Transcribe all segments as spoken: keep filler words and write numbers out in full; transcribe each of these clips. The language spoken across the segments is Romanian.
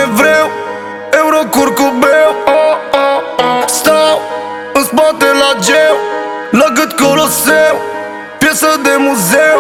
nevreu, euro curcubeu. Stau în spate la geu, la gât coloseu, piesă de muzeu.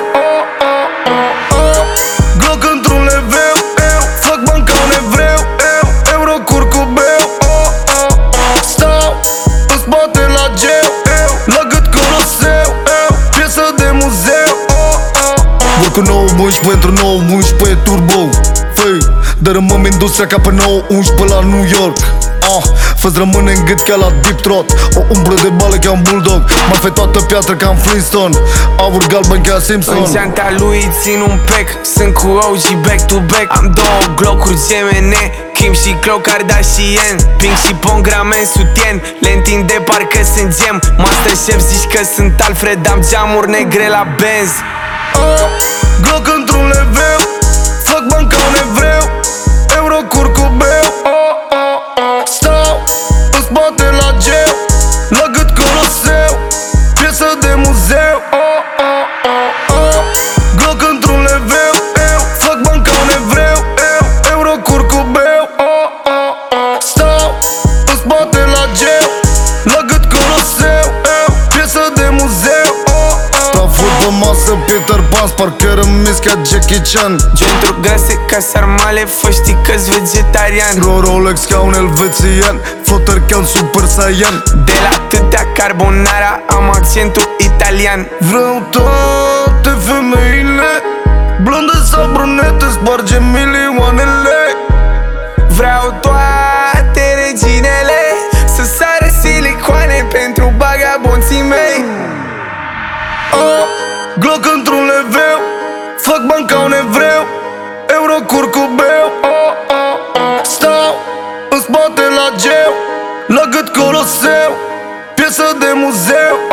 Glock într-un leveu, eu fac bani ca un evreu, eu euro curcubeu. Stau în spate la geu, eu la gât coloseu, eu piesă de muzeu. Vor cu nouă unsprezece pentru nouă unsprezece turbo. Făi, dărâmăm industria ca pe nouă unsprezece la New York. Ah, fă-ți rămâne în gât ca la Deep Throat, o umbră de bale ca un bulldog, m-a fe toată piatră ca în Flintstone, aur galben ca Simpson. În geanta lui țin un pack, sunt cu O G back to back. Am două Glock-uri G M N, Kim și Khloe Kardashian, Pink și Pong ramen sutien, le întinde parcă sunt gem. Masterchef zici că sunt Alfred, am geamuri negre la Benz. Oh, Glock într-un leveu, fac bani ca un evreu, euro curcubeu. Oh, oh, oh. Stau în spate la geu, la gât coloseu, piesă de muzeu. Oh, oh, oh, oh. Glock într-un leveu, eu fac bani ca un evreu, eu euro curcubeu. Oh, oh, oh. Stau în spate la geu, la gât coloseu, eu piesă de muzeu. Oh, oh. La food pe masă Peter Pan, parker în mis ca Jackie Chan. Jointuri grase ca sarmale, fă știi că-s vegetarian. Ro Rolex ca un elvețian, flotter ca un super saiyan. De la atâtea carbonara am accentul italian. Vreau toate femeile, blonde sau brunete, sparge milioanele. Vreau toate reginele, să sară silicoane pentru bagabonții mei. Oh, Glock într-un leveu, fac bani ca un evreu, euro curcubeu. Oh, oh, oh. Stau în spate la geu, la gât coloseu, piesă de muzeu.